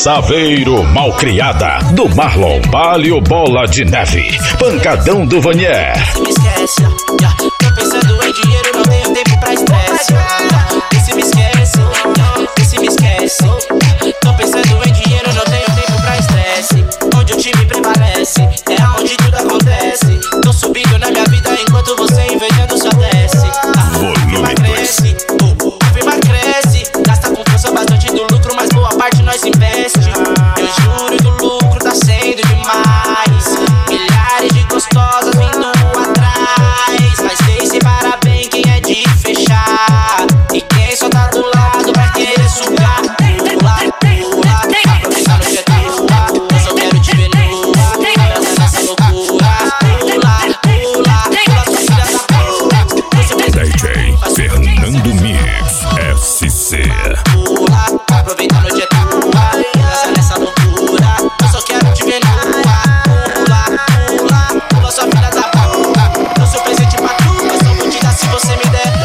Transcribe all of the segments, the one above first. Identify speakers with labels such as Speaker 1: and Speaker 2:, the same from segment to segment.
Speaker 1: Saveiro Malcriada, do Marlon. Palio Bola de Neve, Pancadão do Vanier.
Speaker 2: Se me esquece, tô pensando em dinheiro, não tenho tempo pra estresse. Se me esquece, se me esquece. Tô pensando em dinheiro, não tenho tempo pra estresse. Onde o time prevalece, é onde tudo acontece. Tô subindo na minha vida enquanto você invejando só desce.
Speaker 1: Volume 2.
Speaker 2: A firma cresce, gasta com força bastante do lucro, mas boa parte nós investe. Eu juro que o lucro tá sendo demais. Milhares de gostosas vindo atrás, mas sei separar bem quem é de fechar e quem só tá do lado vai querer sugar. Pula, pula, aproveitar no jeito rua. Eu só quero te ver nua, nessa loucura. Pula, pula, pula, sua filha da puta.
Speaker 1: DJ Fernando Mix SC.
Speaker 2: Pula, aproveitar no jeito rua, nessa loucura. Eu só quero te ver nua. Pula, pula, pula, sua filha da puta. Eu sou presente pra tu, mas só vou te dar se você me der.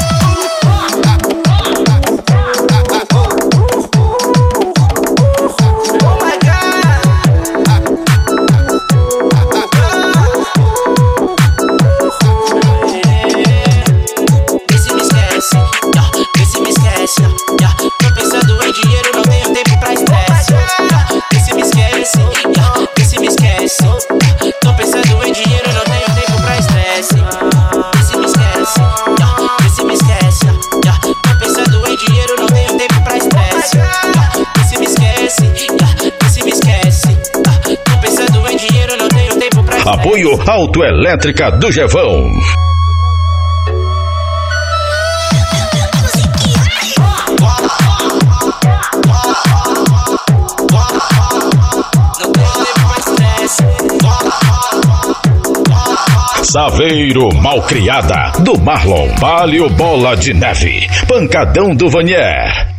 Speaker 2: Oh my God. Vê se me esquece, vê se me esquece. Tô pensando em dinheiro, não tenho tempo pra estresse. Vê se me esquece, vê se me esquece. Tô pensando em dinheiro, não tenho tempo pra estresse. Vê se me esquece, vê se me esquece. Tô pensando em dinheiro, não tenho tempo pra estresse. Vê se me esquece, vê se me esquece. Tô pensando em dinheiro, não tenho tempo pra estresse.
Speaker 1: Apoio Autoelétrica do Gevão. Saveiro Malcriada, do Marlon. Palio Bola de Neve, Pancadão do Vanier.